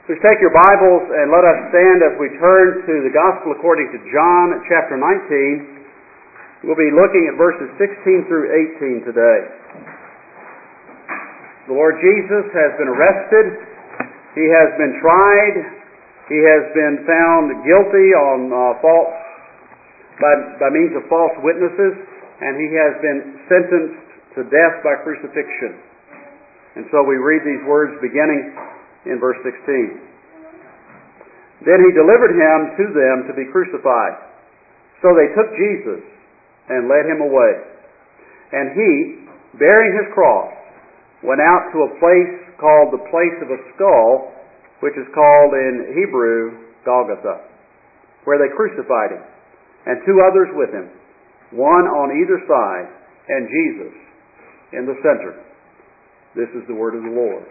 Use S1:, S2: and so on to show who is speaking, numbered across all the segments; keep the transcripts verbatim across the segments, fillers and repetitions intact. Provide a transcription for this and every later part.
S1: Please take your Bibles and let us stand as we turn to the Gospel according to John chapter nineteen. We'll be looking at verses sixteen through eighteen today. The Lord Jesus has been arrested. He has been tried. He has been found guilty on uh, false by, by means of false witnesses, and he has been sentenced to death by crucifixion. And so we read these words beginning in verse sixteen. Then he delivered him to them to be crucified. So they took Jesus and led him away. And he, bearing his cross, went out to a place called the place of a skull, which is called in Hebrew Golgotha, where they crucified him, and two others with him, one on either side, and Jesus in the center. This is the word of the Lord.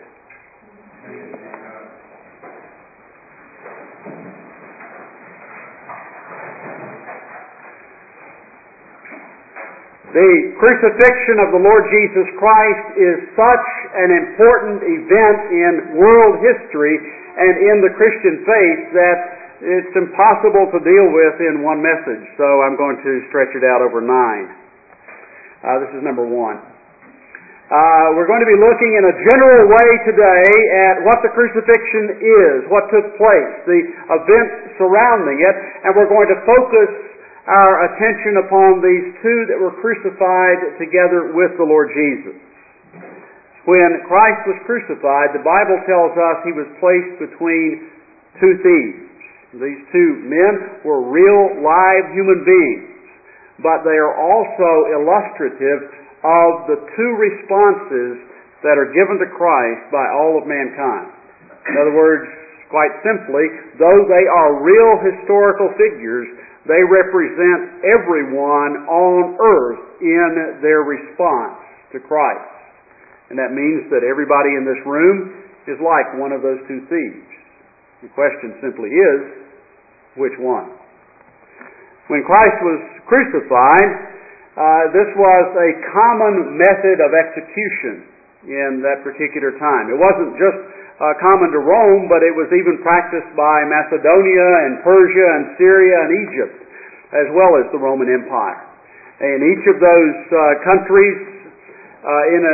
S1: The crucifixion of the Lord Jesus Christ is such an important event in world history and in the Christian faith that it's impossible to deal with in one message. So I'm going to stretch it out over nine. Uh, this is number one. Uh, we're going to be looking in a general way today at what the crucifixion is, what took place, the events surrounding it, and we're going to focus our attention upon these two that were crucified together with the Lord Jesus. When Christ was crucified, the Bible tells us he was placed between two thieves. These two men were real, live human beings, but they are also illustrative of the two responses that are given to Christ by all of mankind. In other words, quite simply, though they are real historical figures, they represent everyone on earth in their response to Christ. And that means that everybody in this room is like one of those two thieves. The question simply is, which one? When Christ was crucified, uh, this was a common method of execution in that particular time. It wasn't just Uh, common to Rome, but it was even practiced by Macedonia and Persia and Syria and Egypt, as well as the Roman Empire. In each of those uh, countries, uh, in a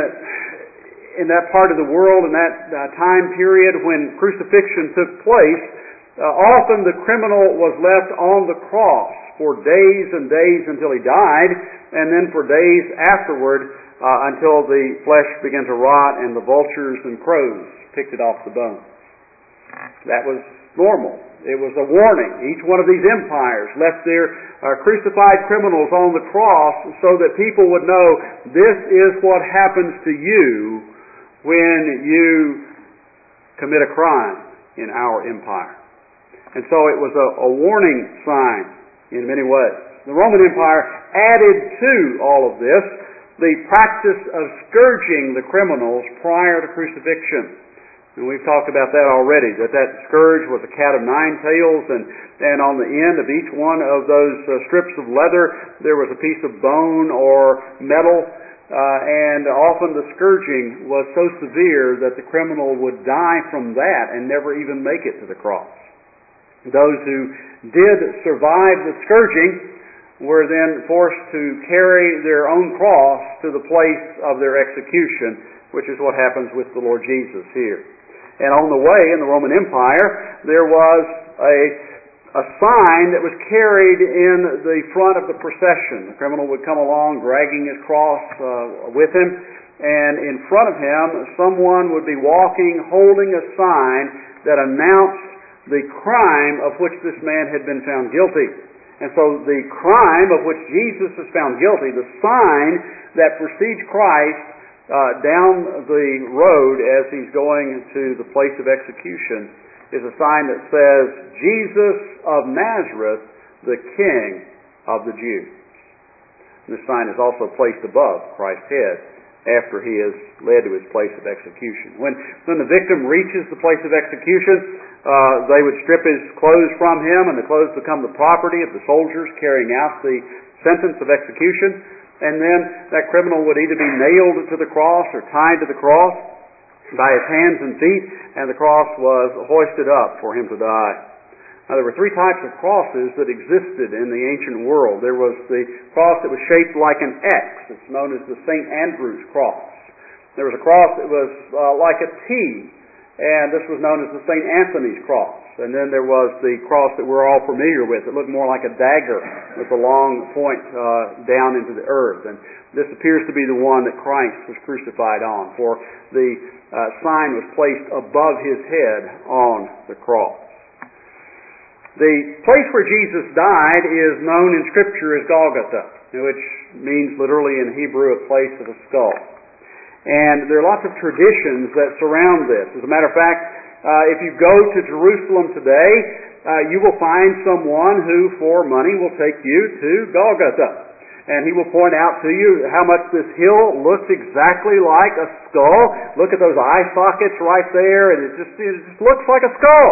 S1: in that part of the world, in that uh, time period when crucifixion took place, uh, often the criminal was left on the cross for days and days until he died, and then for days afterward uh, until the flesh began to rot and the vultures and crows picked it off the bone. That was normal. It was a warning. Each one of these empires left their uh, crucified criminals on the cross so that people would know this is what happens to you when you commit a crime in our empire. And so it was a, a warning sign in many ways. The Roman Empire added to all of this the practice of scourging the criminals prior to crucifixion. And we've talked about that already, that that scourge was a cat of nine tails, and, and on the end of each one of those uh, strips of leather, there was a piece of bone or metal, uh, and often the scourging was so severe that the criminal would die from that and never even make it to the cross. Those who did survive the scourging were then forced to carry their own cross to the place of their execution, which is what happens with the Lord Jesus here. And on the way in the Roman Empire, there was a, a sign that was carried in the front of the procession. The criminal would come along dragging his cross uh, with him, and in front of him, someone would be walking holding a sign that announced the crime of which this man had been found guilty. And so the crime of which Jesus is found guilty, the sign that precedes Christ, Uh, down the road as he's going to the place of execution, is a sign that says, Jesus of Nazareth, the King of the Jews. And this sign is also placed above Christ's head after he is led to his place of execution. When, when the victim reaches the place of execution, uh, they would strip his clothes from him, and the clothes become the property of the soldiers carrying out the sentence of execution. And then that criminal would either be nailed to the cross or tied to the cross. by his hands and feet, and the cross was hoisted up for him to die. Now, there were three types of crosses that existed in the ancient world. There was the cross that was shaped like an X. It's known as the Saint Andrew's cross. There was a cross that was uh, like a T, and this was known as the Saint Anthony's cross. And then there was the cross that we're all familiar with. It looked more like a dagger with a long point uh, down into the earth. And this appears to be the one that Christ was crucified on, for the uh, sign was placed above his head on the cross. The place where Jesus died is known in Scripture as Golgotha, which means literally in Hebrew a place of a skull. And there are lots of traditions that surround this. As a matter of fact, uh, if you go to Jerusalem today, uh, you will find someone who, for money, will take you to Golgotha. And he will point out to you how much this hill looks exactly like a skull. Look at those eye sockets right there, and it just, it just looks like a skull.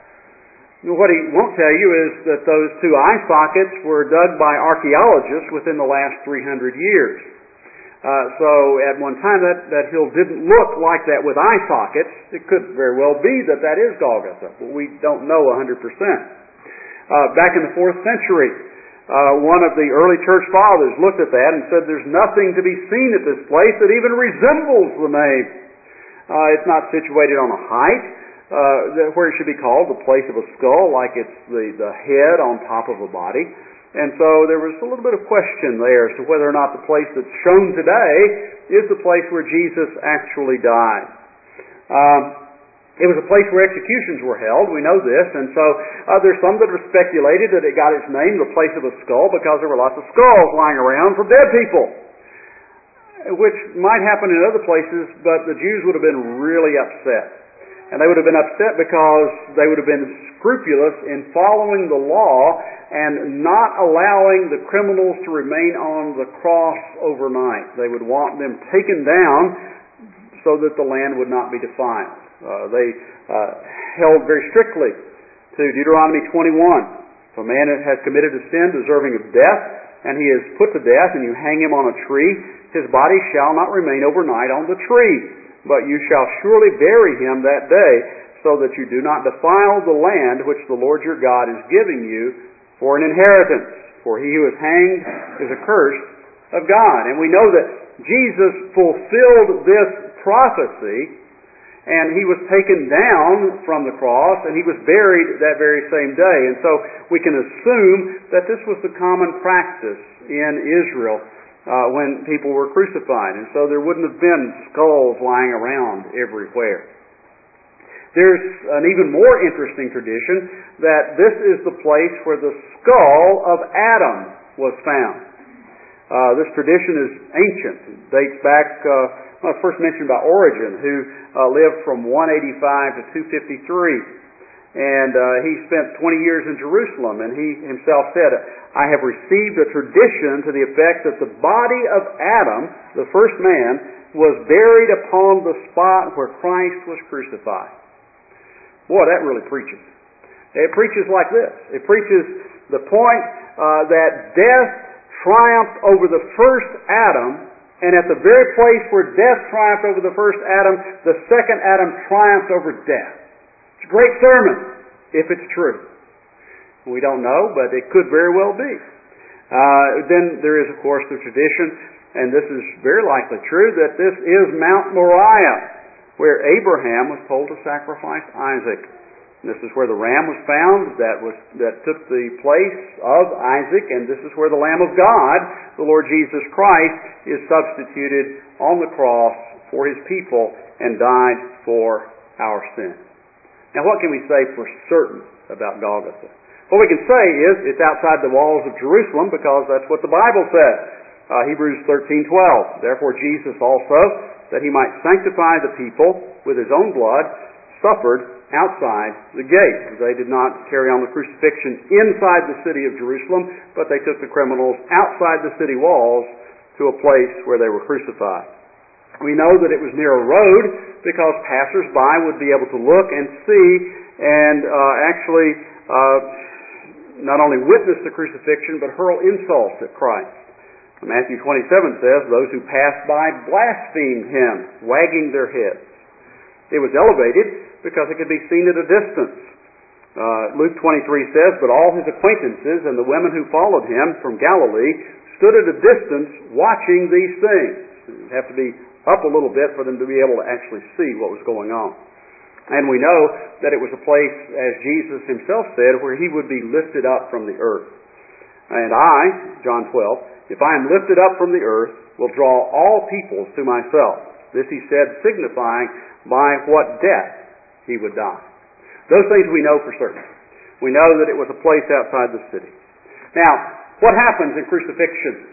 S1: What he won't tell you is that those two eye sockets were dug by archaeologists within the last three hundred years. Uh, so at one time that, that hill didn't look like that with eye sockets. It could very well be that that is Golgotha, but we don't know one hundred percent. Uh, back in the fourth century, uh, one of the early church fathers looked at that and said there's nothing to be seen at this place that even resembles the name. Uh, it's not situated on a height uh, where it should be called the place of a skull, like it's the, the head on top of a body. And so there was a little bit of question there as to whether or not the place that's shown today is the place where Jesus actually died. Um, it was a place where executions were held, we know this, and so uh, there's some that have speculated that it got its name, the place of a skull, because there were lots of skulls lying around from dead people, which might happen in other places, but the Jews would have been really upset. And they would have been upset because they would have been scrupulous in following the law and not allowing the criminals to remain on the cross overnight. They would want them taken down so that the land would not be defiled. Uh, they uh, held very strictly to Deuteronomy twenty-one. If a man has committed a sin deserving of death, and he is put to death, and you hang him on a tree, his body shall not remain overnight on the tree. But you shall surely bury him that day, so that you do not defile the land which the Lord your God is giving you for an inheritance. For he who is hanged is accursed of God. And we know that Jesus fulfilled this prophecy, and he was taken down from the cross, and he was buried that very same day. And so we can assume that this was the common practice in Israel Uh, when people were crucified. And so there wouldn't have been skulls lying around everywhere. There's an even more interesting tradition that this is the place where the skull of Adam was found. Uh, this tradition is ancient. It dates back, uh, well, first mentioned by Origen, who uh, lived from one eighty-five to two fifty-three. And uh, he spent twenty years in Jerusalem, and he himself said, I have received a tradition to the effect that the body of Adam, the first man, was buried upon the spot where Christ was crucified. Boy, that really preaches. It preaches like this. It preaches the point uh, that death triumphed over the first Adam, and at the very place where death triumphed over the first Adam, the second Adam triumphed over death. It's a great sermon, if it's true. We don't know, but it could very well be. Uh, then there is, of course, the tradition, and this is very likely true, that this is Mount Moriah, where Abraham was told to sacrifice Isaac. And this is where the ram was found that was that took the place of Isaac, and this is where the Lamb of God, the Lord Jesus Christ, is substituted on the cross for his people and died for our sins. Now, what can we say for certain about Golgotha? What we can say is it's outside the walls of Jerusalem because that's what the Bible says. Uh, Hebrews thirteen twelve. Therefore Jesus also, that he might sanctify the people with his own blood, suffered outside the gate. They did not carry on the crucifixion inside the city of Jerusalem, but they took the criminals outside the city walls to a place where they were crucified. We know that it was near a road because passers-by would be able to look and see and uh, actually uh, not only witness the crucifixion but hurl insults at Christ. Matthew twenty-seven says, those who passed by blasphemed him, wagging their heads. It was elevated because it could be seen at a distance. Uh, Luke twenty-three says, "But all his acquaintances and the women who followed him from Galilee stood at a distance watching these things." You'd have to be up a little bit for them to be able to actually see what was going on. And we know that it was a place, as Jesus himself said, where he would be lifted up from the earth. "And I," John twelve, "if I am lifted up from the earth, will draw all peoples to myself." This he said, signifying by what death he would die. Those things we know for certain. We know that it was a place outside the city. Now, what happens in crucifixion?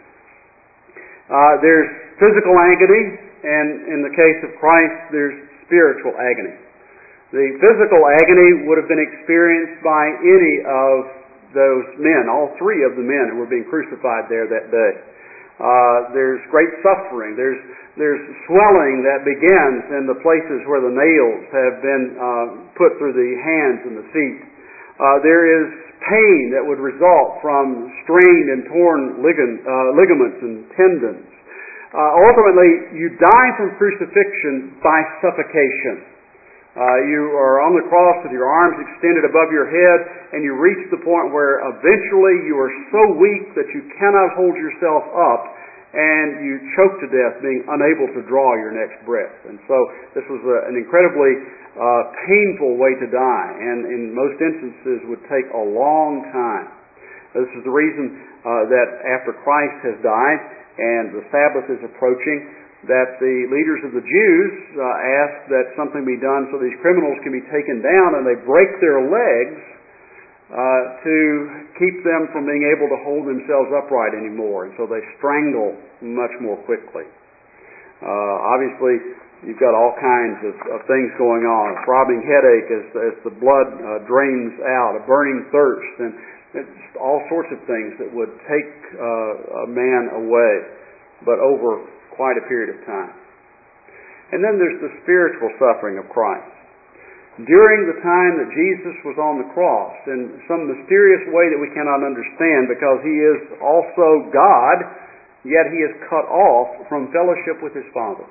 S1: Uh, there's physical agony, and in the case of Christ, there's spiritual agony. The physical agony would have been experienced by any of those men, all three of the men who were being crucified there that day. Uh, there's great suffering. There's there's swelling that begins in the places where the nails have been uh, put through the hands and the feet. Uh, there is pain that would result from strained and torn ligament, uh, ligaments and tendons. Uh, ultimately, you die from crucifixion by suffocation. Uh, you are on the cross with your arms extended above your head, and you reach the point where eventually you are so weak that you cannot hold yourself up, and you choke to death, being unable to draw your next breath. And so this was a, an incredibly uh, painful way to die, and in most instances would take a long time. This is the reason uh, that after Christ has died and the Sabbath is approaching, that the leaders of the Jews uh, ask that something be done so these criminals can be taken down, and they break their legs uh, to keep them from being able to hold themselves upright anymore. And so they strangle much more quickly. Uh, obviously, you've got all kinds of, of things going on. A throbbing headache as, as the blood uh, drains out, a burning thirst, and it's all sorts of things that would take uh, a man away, but over quite a period of time. And then there's the spiritual suffering of Christ. During the time that Jesus was on the cross, in some mysterious way that we cannot understand, because he is also God, yet he is cut off from fellowship with his Father.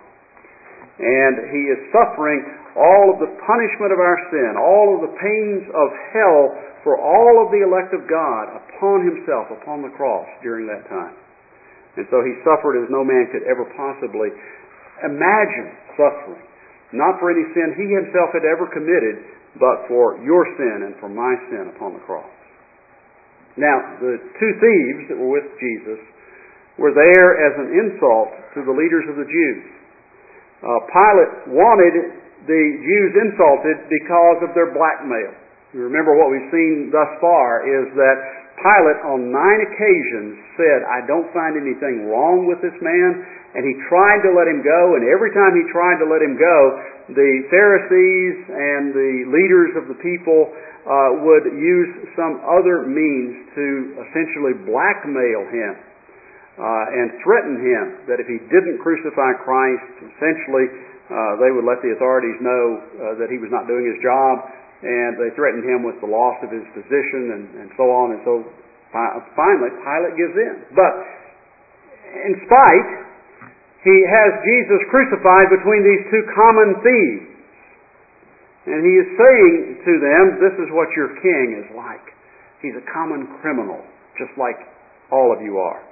S1: And he is suffering all of the punishment of our sin, all of the pains of hell for all of the elect of God upon himself, upon the cross during that time. And so he suffered as no man could ever possibly imagine suffering. Not for any sin he himself had ever committed, but for your sin and for my sin upon the cross. Now, the two thieves that were with Jesus were there as an insult to the leaders of the Jews. Uh, Pilate wanted the Jews insulted because of their blackmail. You remember what we've seen thus far is that Pilate on nine occasions said, "I don't find anything wrong with this man," and he tried to let him go, and every time he tried to let him go, the Pharisees and the leaders of the people uh, would use some other means to essentially blackmail him uh, and threaten him that if he didn't crucify Christ, essentially uh, they would let the authorities know uh, that he was not doing his job, and they threatened him with the loss of his position and, and so on. And so finally Pilate gives in. But in spite, he has Jesus crucified between these two common thieves. And he is saying to them, this is what your king is like. He's a common criminal, just like all of you are.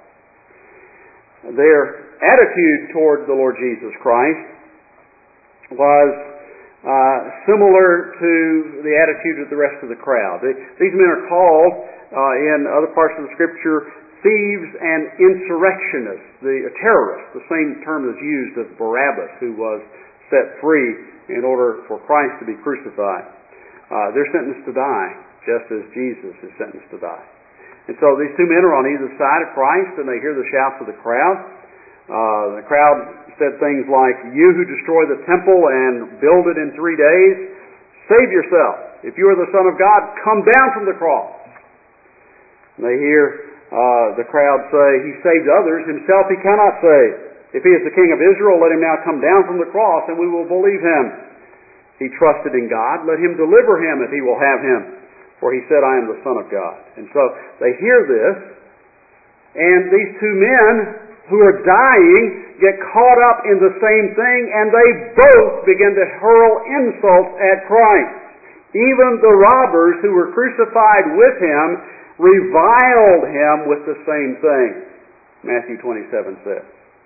S1: Their attitude toward the Lord Jesus Christ was uh, similar to the attitude of the rest of the crowd. They, these men are called, uh, in other parts of the Scripture, thieves and insurrectionists, the uh, terrorists, the same term that's used of Barabbas, who was set free in order for Christ to be crucified. Uh, they're sentenced to die, just as Jesus is sentenced to die. And so these two men are on either side of Christ, and they hear the shouts of the crowd. Uh, the crowd said things like, "You who destroy the temple and build it in three days, save yourself. If you are the Son of God, come down from the cross." And they hear uh, the crowd say, "He saved others, himself he cannot save. If he is the King of Israel, let him now come down from the cross, and we will believe him. He trusted in God, let him deliver him if he will have him. For he said, I am the Son of God." And so they hear this, and these two men who are dying get caught up in the same thing, and they both begin to hurl insults at Christ. Even the robbers who were crucified with Him reviled Him with the same thing. Matthew twenty-seven says.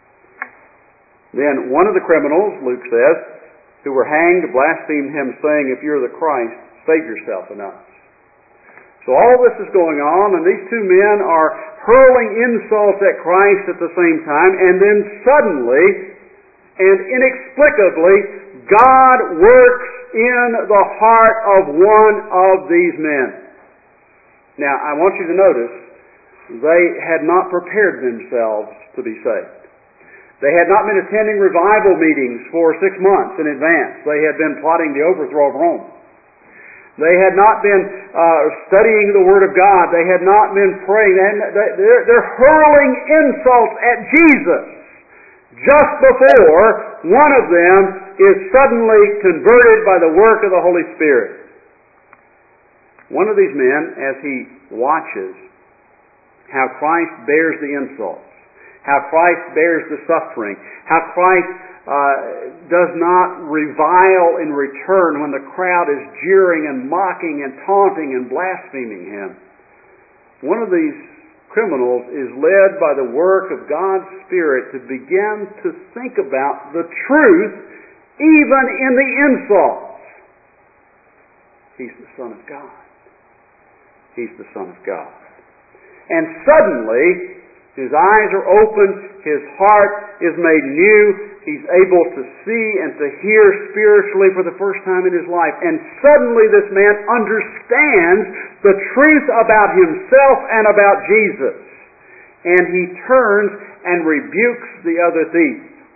S1: Then one of the criminals, Luke says, who were hanged, blasphemed Him, saying, "If you're the Christ, save yourself and us." So all this is going on, and these two men are hurling insults at Christ at the same time, and then suddenly and inexplicably, God works in the heart of one of these men. Now, I want you to notice, they had not prepared themselves to be saved. They had not been attending revival meetings for six months in advance. They had been plotting the overthrow of Rome. They had not been uh, studying the Word of God. They had not been praying. They had, they, they're, they're hurling insults at Jesus just before one of them is suddenly converted by the work of the Holy Spirit. One of these men, as he watches how Christ bears the insults, how Christ bears the suffering, how Christ Uh, does not revile in return when the crowd is jeering and mocking and taunting and blaspheming Him. One of these criminals is led by the work of God's Spirit to begin to think about the truth even in the insults. He's the Son of God. He's the Son of God. And suddenly, his eyes are opened, his heart is made new, he's able to see and to hear spiritually for the first time in his life. And suddenly this man understands the truth about himself and about Jesus. And he turns and rebukes the other thief.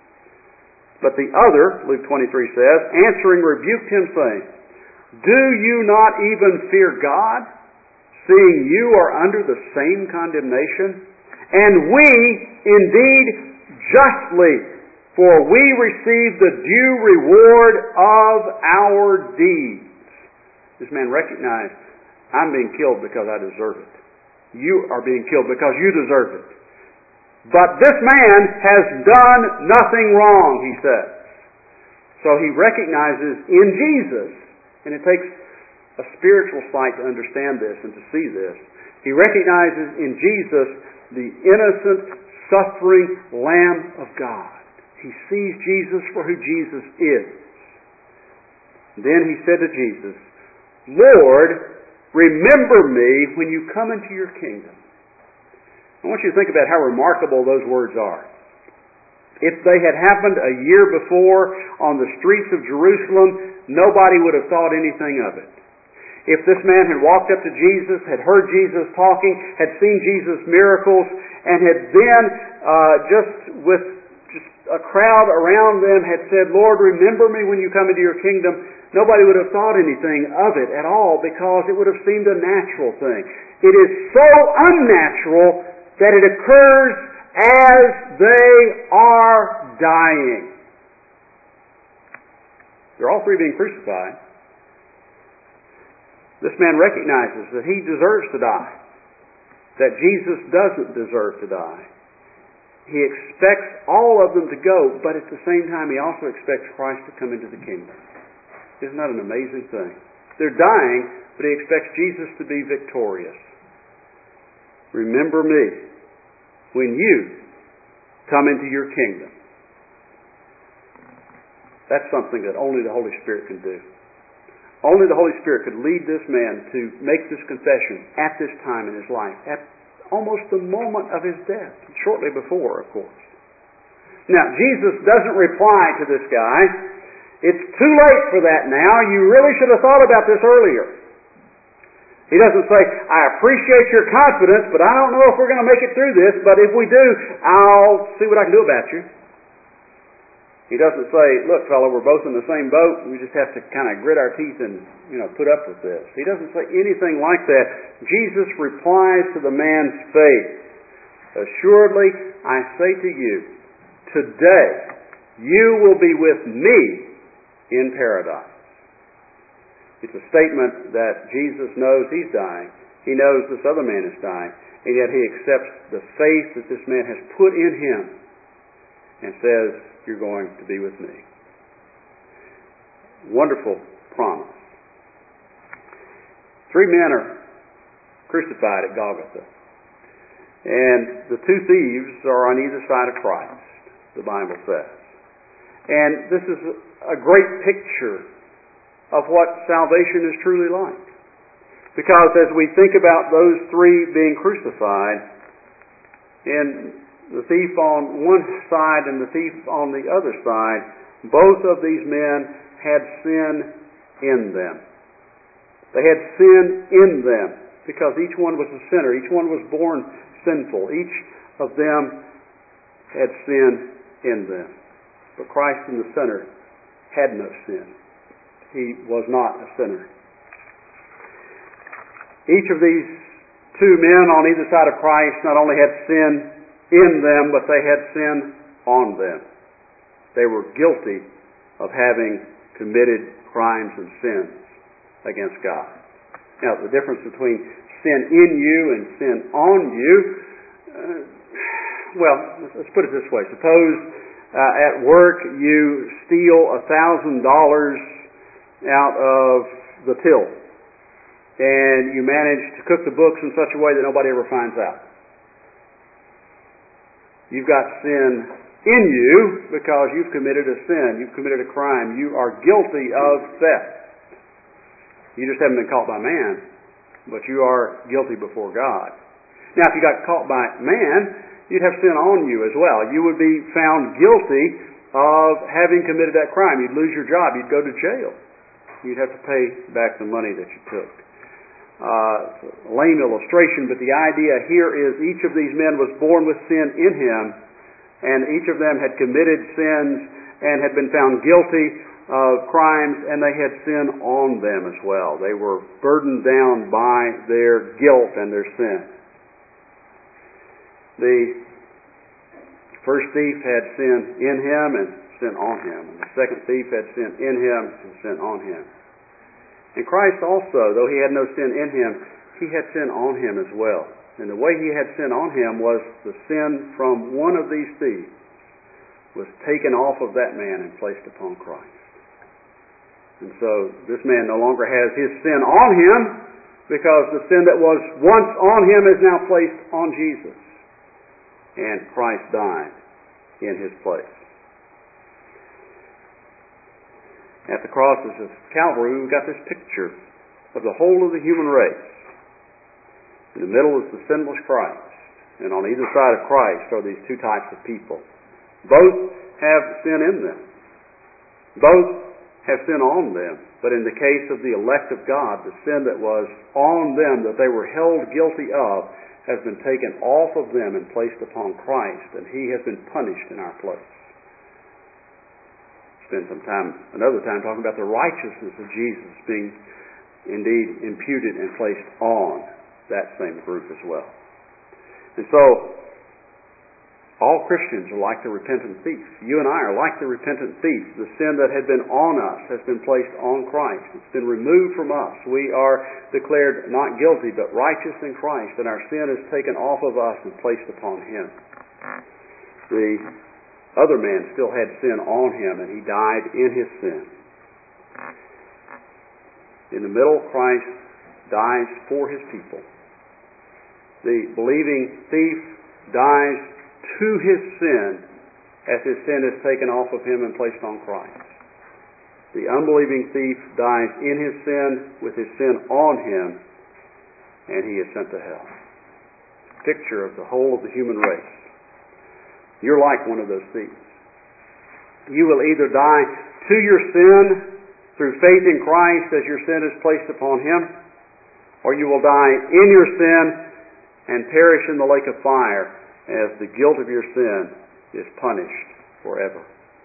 S1: But the other, Luke twenty-three says, answering rebuked him, saying, "Do you not even fear God, seeing you are under the same condemnation? And we, indeed, justly, for we receive the due reward of our deeds." This man recognized, I'm being killed because I deserve it. You are being killed because you deserve it. But this man has done nothing wrong, he says. So he recognizes in Jesus, and it takes a spiritual sight to understand this and to see this. He recognizes in Jesus the innocent, suffering Lamb of God. He sees Jesus for who Jesus is. Then he said to Jesus, "Lord, remember me when you come into your kingdom." I want you to think about how remarkable those words are. If they had happened a year before on the streets of Jerusalem, nobody would have thought anything of it. If this man had walked up to Jesus, had heard Jesus talking, had seen Jesus' miracles, and had then uh, just with just a crowd around them had said, "Lord, remember me when you come into your kingdom," nobody would have thought anything of it at all because it would have seemed a natural thing. It is so unnatural that it occurs as they are dying. They're all three being crucified. This man recognizes that he deserves to die, that Jesus doesn't deserve to die. He expects all of them to go, but at the same time he also expects Christ to come into the kingdom. Isn't that an amazing thing? They're dying, but he expects Jesus to be victorious. Remember me when you come into your kingdom. That's something that only the Holy Spirit can do. Only the Holy Spirit could lead this man to make this confession at this time in his life, at almost the moment of his death, shortly before, of course. Now, Jesus doesn't reply to this guy, "It's too late for that now. You really should have thought about this earlier." He doesn't say, "I appreciate your confidence, but I don't know if we're going to make it through this, but if we do, I'll see what I can do about you." He doesn't say, "Look, fellow, we're both in the same boat. We just have to kind of grit our teeth and, you know, put up with this." He doesn't say anything like that. Jesus replies to the man's faith, "Assuredly, I say to you, today you will be with me in paradise." It's a statement that Jesus knows he's dying. He knows this other man is dying. and yet he accepts the faith that this man has put in him and says, you're going to be with me. Wonderful promise. Three men are crucified at Golgotha, and the two thieves are on either side of Christ, the Bible says. And this is a great picture of what salvation is truly like. Because as we think about those three being crucified, and the thief on one side and the thief on the other side, both of these men had sin in them. They had sin in them because each one was a sinner. Each one was born sinful. Each of them had sin in them. But Christ in the center had no sin. He was not a sinner. Each of these two men on either side of Christ not only had sin in them, but they had sin on them. They were guilty of having committed crimes and sins against God. Now, the difference between sin in you and sin on you, uh, well, let's put it this way. Suppose uh, at work you steal a thousand dollars out of the till, and you manage to cook the books in such a way that nobody ever finds out. You've got sin in you because you've committed a sin. You've committed a crime. You are guilty of theft. You just haven't been caught by man, but you are guilty before God. Now, if you got caught by man, you'd have sin on you as well. You would be found guilty of having committed that crime. You'd lose your job. You'd go to jail. You'd have to pay back the money that you took. Uh, it's a lame illustration, but the idea here is each of these men was born with sin in him, and each of them had committed sins and had been found guilty of crimes, and they had sin on them as well. They were burdened down by their guilt and their sin. The first thief had sin in him and sin on him, and the second thief had sin in him and sin on him. And Christ also, though he had no sin in him, he had sin on him as well. And the way he had sin on him was the sin from one of these thieves was taken off of that man and placed upon Christ. And so this man no longer has his sin on him because the sin that was once on him is now placed on Jesus. And Christ died in his place. At the crosses of Calvary, we've got this picture of the whole of the human race. In the middle is the sinless Christ, and on either side of Christ are these two types of people. Both have sin in them. Both have sin on them. But in the case of the elect of God, the sin that was on them, that they were held guilty of, has been taken off of them and placed upon Christ, and he has been punished in our place. Spend some time, another time, talking about the righteousness of Jesus being indeed imputed and placed on that same group as well. And so, all Christians are like the repentant thief. You and I are like the repentant thief. The sin that had been on us has been placed on Christ. It's been removed from us. We are declared not guilty, but righteous in Christ, and our sin is taken off of us and placed upon him. The other man still had sin on him, and he died in his sin. In the middle, Christ dies for his people. The believing thief dies to his sin as his sin is taken off of him and placed on Christ. The unbelieving thief dies in his sin with his sin on him, and he is sent to hell. Picture of the whole of the human race. You're like one of those thieves. You will either die to your sin through faith in Christ as your sin is placed upon him, or you will die in your sin and perish in the lake of fire as the guilt of your sin is punished forever.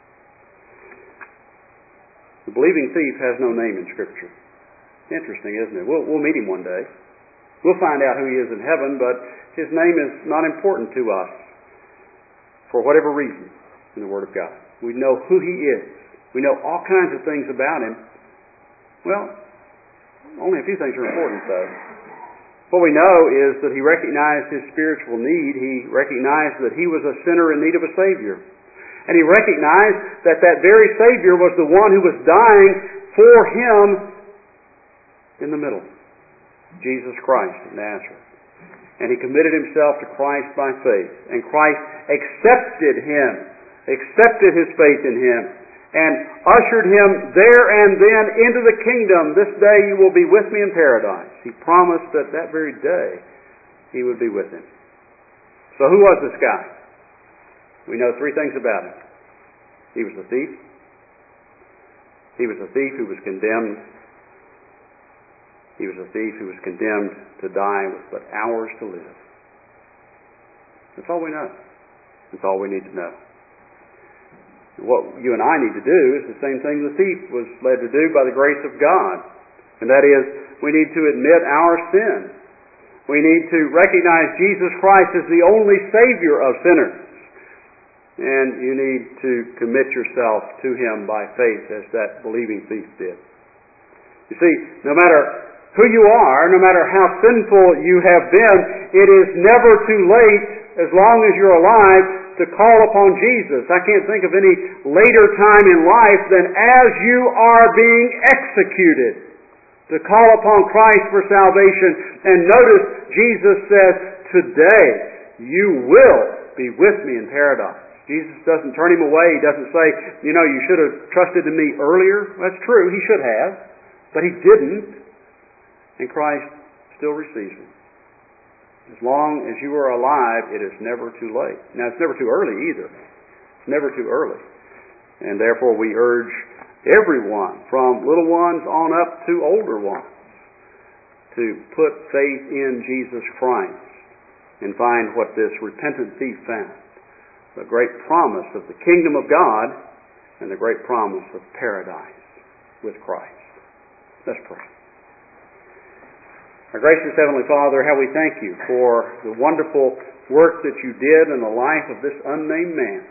S1: The believing thief has no name in Scripture. Interesting, isn't it? We'll, we'll meet him one day. We'll find out who he is in heaven, but his name is not important to us for whatever reason in the Word of God. We know who he is. We know all kinds of things about him. Well, only a few things are important, though. What we know is that he recognized his spiritual need. He recognized that he was a sinner in need of a Savior. And he recognized that that very Savior was the one who was dying for him in the middle, Jesus Christ of Nazareth. And he committed himself to Christ by faith. And Christ accepted him, accepted his faith in him, and ushered him there and then into the kingdom. This day you will be with me in paradise. He promised that that very day he would be with him. So who was this guy? We know three things about him. He was a thief. He was a thief who was condemned. He was a thief who was condemned to die with but hours to live. That's all we know. That's all we need to know. What you and I need to do is the same thing the thief was led to do by the grace of God. And that is, we need to admit our sin. We need to recognize Jesus Christ as the only Savior of sinners. And you need to commit yourself to Him by faith as that believing thief did. You see, no matter who you are, no matter how sinful you have been, it is never too late, as long as you're alive, to call upon Jesus. I can't think of any later time in life than as you are being executed, to call upon Christ for salvation. And notice, Jesus says, today you will be with me in paradise. Jesus doesn't turn him away. He doesn't say, you know, you should have trusted in me earlier. That's true, he should have, but he didn't. And Christ still receives him. As long as you are alive, it is never too late. Now, it's never too early either. It's never too early. And therefore, we urge everyone, from little ones on up to older ones, to put faith in Jesus Christ and find what this repentant thief found. The great promise of the kingdom of God and the great promise of paradise with Christ. Let's pray. Our gracious Heavenly Father, how we thank you for the wonderful work that you did in the life of this unnamed man.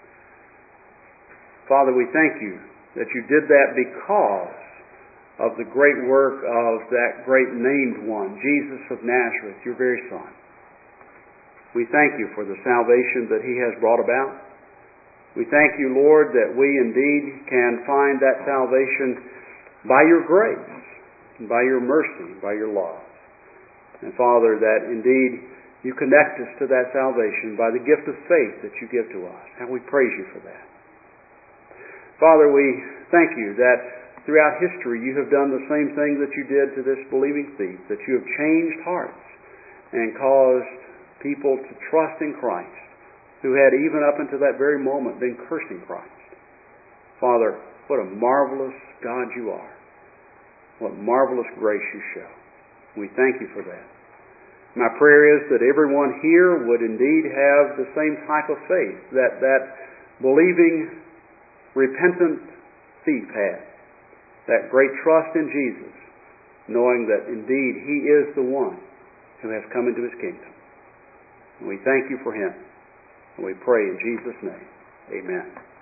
S1: Father, we thank you that you did that because of the great work of that great named one, Jesus of Nazareth, your very Son. We thank you for the salvation that he has brought about. We thank you, Lord, that we indeed can find that salvation by your grace, by your mercy, by your love. And Father, that indeed you connect us to that salvation by the gift of faith that you give to us. And we praise you for that. Father, we thank you that throughout history you have done the same thing that you did to this believing thief, that you have changed hearts and caused people to trust in Christ, who had even up until that very moment been cursing Christ. Father, what a marvelous God you are. What marvelous grace you show. We thank you for that. My prayer is that everyone here would indeed have the same type of faith that that believing, repentant thief had. That great trust in Jesus, knowing that indeed He is the one who has come into His kingdom. And we thank you for Him. And we pray in Jesus' name. Amen.